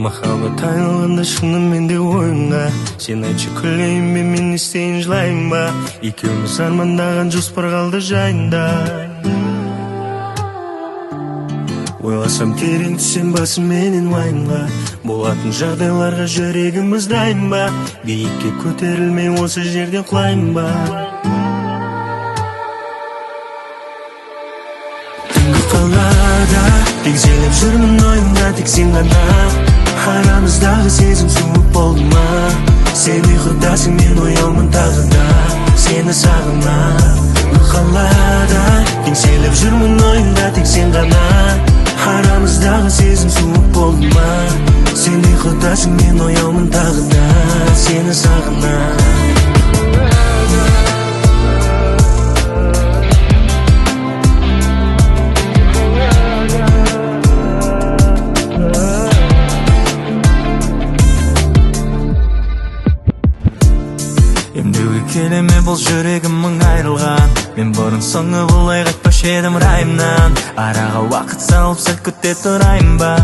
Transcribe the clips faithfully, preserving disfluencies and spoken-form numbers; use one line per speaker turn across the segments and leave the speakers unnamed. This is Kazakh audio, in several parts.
махаббат айналғанда шынымен де ойымда. Сен айтшы күлейін бе, мен істейін жылайын ба, екеуміз армандаған жоспар қалды жайында. Ойласам терең түсем басыменен уайымға, болатын жағдайларға жүрегіміз дайын ба, биікке көтерілмей осы жерде құлайын ба. Түнгі қалада теңселіп жүрмін ойымда, тек сен ғана. Арамыздағы сезім суық болды ма? Сен ұйқыдасың, мен ояумын тағы да, сені сағынам. Түнгі қалада теңселіп жүрмін ойымда, тек сен ғана. Арамыздағы сезім суық болды ма? Сен ұйқыдасың, мен ояумын тағы да, сені сағынам. Емдеуге келеме бұл жүрегім мың айрылған. Мен бұрын соңы бұлай қайтпаушы едім райымнан. Араға уақыт салып сәл күте тұрайын ба?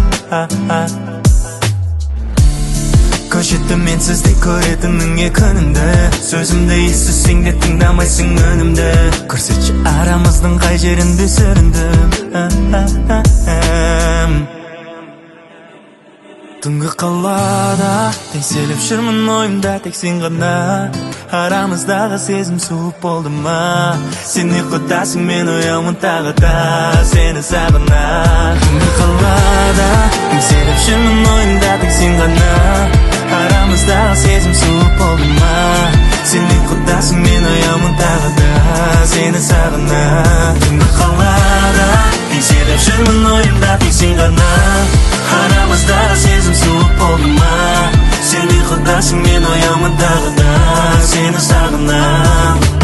Көшетті менсіз де көретініңе күнімді. Сөзімді естісең де тыңдамайсың үнімді. Көрсетші арамыздың қай жерінде сүріндім. Түнгі қалада теңселіп жүрмін ойымда, тек сен ғана. Арамыздағы сезім суық болды ма? Сен ұйқыдасың, мен ояумын тағы да, сені сағынам. Түнгі қалада теңселіп жүрмін ойымда, тек сен ғана. Арамыздағы сезім суық болды ма? Сен ұйқыдасың, мен ояумын тағы да, сені сағынам. Түнгі қалада теңселіп жүрмін ойымда, тек сен ғана. Арамыздағы сезім суық болды ма? Сен ұйқыдасың, мен ояумын тағы да, сені сағынам.